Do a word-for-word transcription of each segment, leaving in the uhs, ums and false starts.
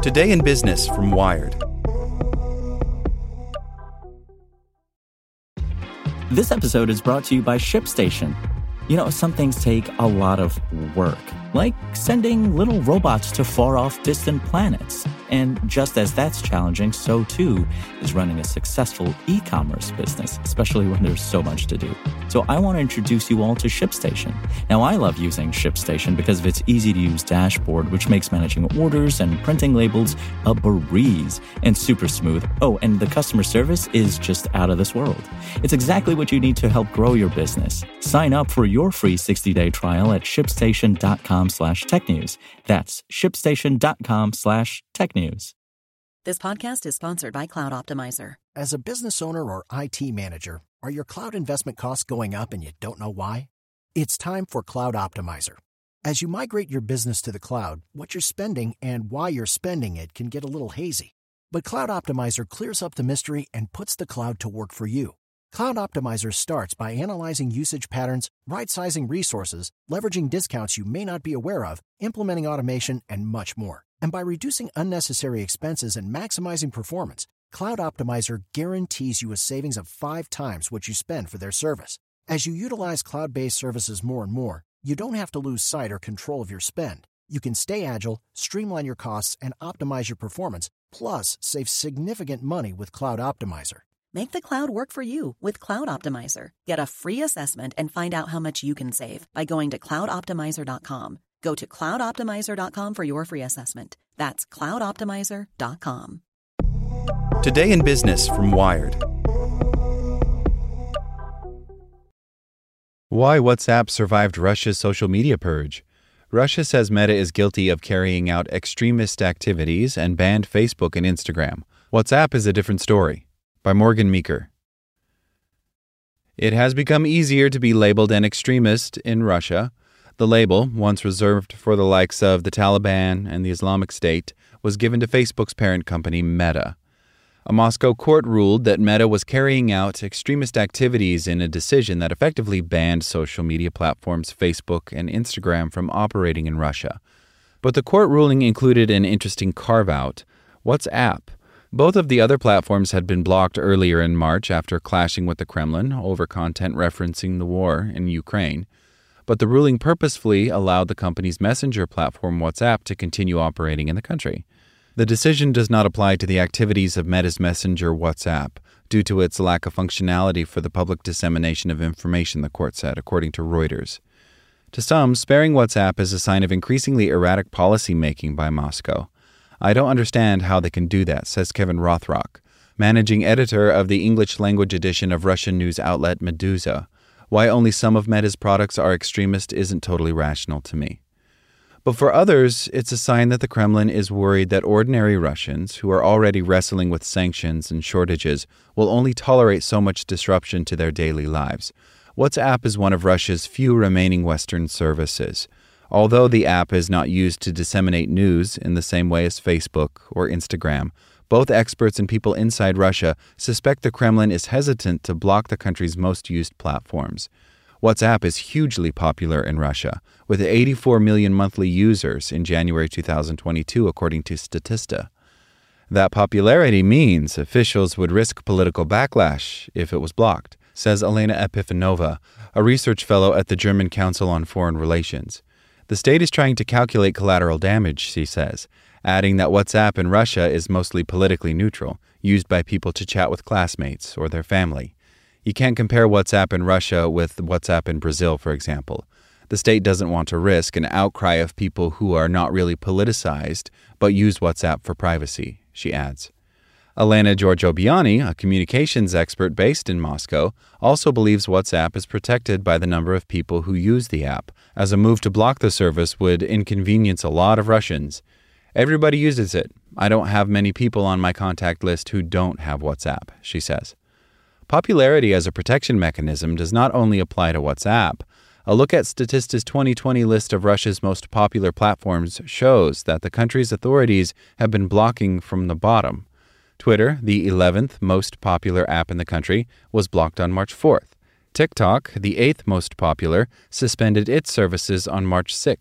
Today in Business from Wired. This episode is brought to you by ShipStation. You know, some things take a lot of work, like sending little robots to far-off distant planets. And just as that's challenging, so too is running a successful e-commerce business, especially when there's so much to do. So I want to introduce you all to ShipStation. Now, I love using ShipStation because of its easy-to-use dashboard, which makes managing orders and printing labels a breeze and super smooth. Oh, and the customer service is just out of this world. It's exactly what you need to help grow your business. Sign up for your free sixty-day trial at shipstation.com slash tech news. That's shipstation.com slash tech news. This podcast is sponsored by Cloud Optimizer. As a business owner or I T manager, are your cloud investment costs going up and you don't know why? It's time for Cloud Optimizer. As you migrate your business to the cloud, what you're spending and why you're spending it can get a little hazy. But Cloud Optimizer clears up the mystery and puts the cloud to work for you. Cloud Optimizer starts by analyzing usage patterns, right-sizing resources, leveraging discounts you may not be aware of, implementing automation, and much more. And by reducing unnecessary expenses and maximizing performance, Cloud Optimizer guarantees you a savings of five times what you spend for their service. As you utilize cloud-based services more and more, you don't have to lose sight or control of your spend. You can stay agile, streamline your costs, and optimize your performance, plus save significant money with Cloud Optimizer. Make the cloud work for you with Cloud Optimizer. Get a free assessment and find out how much you can save by going to cloud optimizer dot com. Go to cloud optimizer dot com for your free assessment. That's cloud optimizer dot com. Today in Business from Wired. Why WhatsApp survived Russia's social media purge. Russia says Meta is guilty of carrying out extremist activities and banned Facebook and Instagram. WhatsApp is a different story. By Morgan Meeker. It has become easier to be labeled an extremist in Russia. The label, once reserved for the likes of the Taliban and the Islamic State, was given to Facebook's parent company, Meta. A Moscow court ruled that Meta was carrying out extremist activities in a decision that effectively banned social media platforms Facebook and Instagram from operating in Russia. But the court ruling included an interesting carve-out: WhatsApp. Both of the other platforms had been blocked earlier in March after clashing with the Kremlin over content referencing the war in Ukraine. But the ruling purposefully allowed the company's messenger platform WhatsApp to continue operating in the country. The decision does not apply to the activities of Meta's messenger WhatsApp, due to its lack of functionality for the public dissemination of information, the court said, according to Reuters. To some, sparing WhatsApp is a sign of increasingly erratic policy-making by Moscow. I don't understand how they can do that, says Kevin Rothrock, managing editor of the English-language edition of Russian news outlet Meduza. Why only some of Meta's products are extremist isn't totally rational to me. But for others, it's a sign that the Kremlin is worried that ordinary Russians, who are already wrestling with sanctions and shortages, will only tolerate so much disruption to their daily lives. WhatsApp is one of Russia's few remaining Western services. Although the app is not used to disseminate news in the same way as Facebook or Instagram, both experts and people inside Russia suspect the Kremlin is hesitant to block the country's most used platforms. WhatsApp is hugely popular in Russia, with eighty-four million monthly users in January two thousand twenty-two, according to Statista. That popularity means officials would risk political backlash if it was blocked, says Elena Epifanova, a research fellow at the German Council on Foreign Relations. The state is trying to calculate collateral damage, she says, adding that WhatsApp in Russia is mostly politically neutral, used by people to chat with classmates or their family. You can't compare WhatsApp in Russia with WhatsApp in Brazil, for example. The state doesn't want to risk an outcry of people who are not really politicized, but use WhatsApp for privacy, she adds. Elena Giorgiobiani, a communications expert based in Moscow, also believes WhatsApp is protected by the number of people who use the app, as a move to block the service would inconvenience a lot of Russians. Everybody uses it. I don't have many people on my contact list who don't have WhatsApp, she says. Popularity as a protection mechanism does not only apply to WhatsApp. A look at Statista's twenty twenty list of Russia's most popular platforms shows that the country's authorities have been blocking from the bottom. Twitter, the eleventh most popular app in the country, was blocked on March fourth. TikTok, the eighth most popular, suspended its services on March sixth.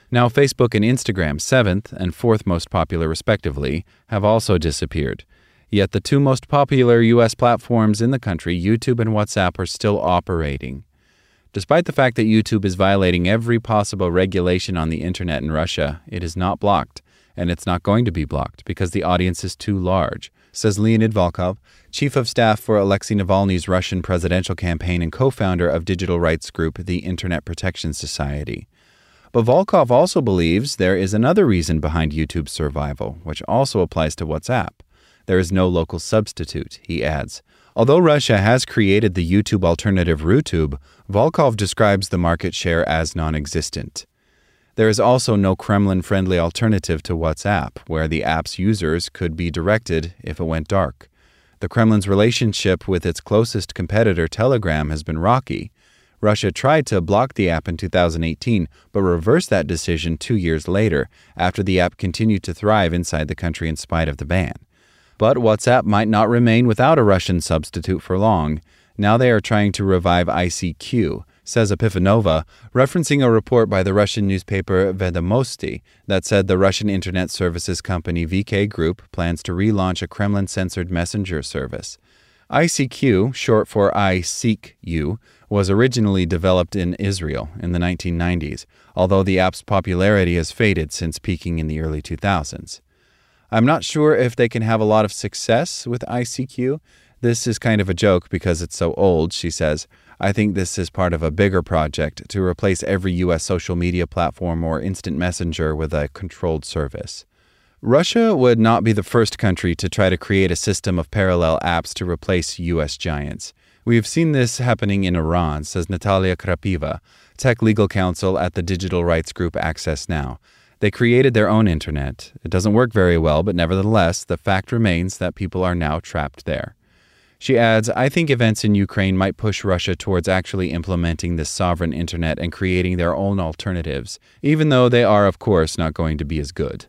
Now Facebook and Instagram, seventh and fourth most popular respectively, have also disappeared. Yet the two most popular U S platforms in the country, YouTube and WhatsApp, are still operating. Despite the fact that YouTube is violating every possible regulation on the internet in Russia, it is not blocked, and it's not going to be blocked because the audience is too large, says Leonid Volkov, chief of staff for Alexei Navalny's Russian presidential campaign and co-founder of digital rights group the Internet Protection Society. But Volkov also believes there is another reason behind YouTube's survival, which also applies to WhatsApp. There is no local substitute, he adds. Although Russia has created the YouTube alternative RuTube, Volkov describes the market share as non-existent. There is also no Kremlin-friendly alternative to WhatsApp, where the app's users could be directed if it went dark. The Kremlin's relationship with its closest competitor, Telegram, has been rocky. Russia tried to block the app in two thousand eighteen, but reversed that decision two years later, after the app continued to thrive inside the country in spite of the ban. But WhatsApp might not remain without a Russian substitute for long. Now they are trying to revive I C Q, says Epifanova, referencing a report by the Russian newspaper Vedomosti that said the Russian internet services company V K Group plans to relaunch a Kremlin-censored messenger service. I C Q, short for I Seek You, was originally developed in Israel in the nineteen nineties, although the app's popularity has faded since peaking in the early two thousands. I'm not sure if they can have a lot of success with I C Q. This is kind of a joke because it's so old, she says. I think this is part of a bigger project to replace every U S social media platform or instant messenger with a controlled service. Russia would not be the first country to try to create a system of parallel apps to replace U S giants. We've seen this happening in Iran, says Natalia Krapiva, tech legal counsel at the digital rights group Access Now. They created their own internet. It doesn't work very well, but nevertheless, the fact remains that people are now trapped there. She adds, I think events in Ukraine might push Russia towards actually implementing this sovereign internet and creating their own alternatives, even though they are, of course, not going to be as good.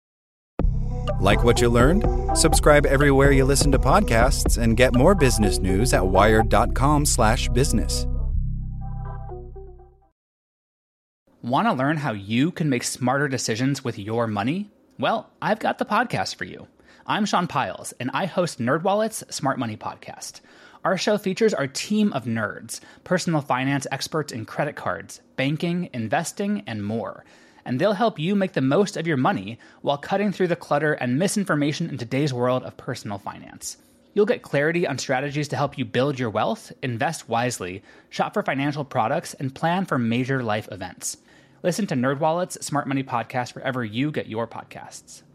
Like what you learned? Subscribe everywhere you listen to podcasts and get more business news at wired.com slash business. Want to learn how you can make smarter decisions with your money? Well, I've got the podcast for you. I'm Sean Piles, and I host NerdWallet's Smart Money Podcast. Our show features our team of nerds, personal finance experts in credit cards, banking, investing, and more. And they'll help you make the most of your money while cutting through the clutter and misinformation in today's world of personal finance. You'll get clarity on strategies to help you build your wealth, invest wisely, shop for financial products, and plan for major life events. Listen to NerdWallet's Smart Money Podcast wherever you get your podcasts.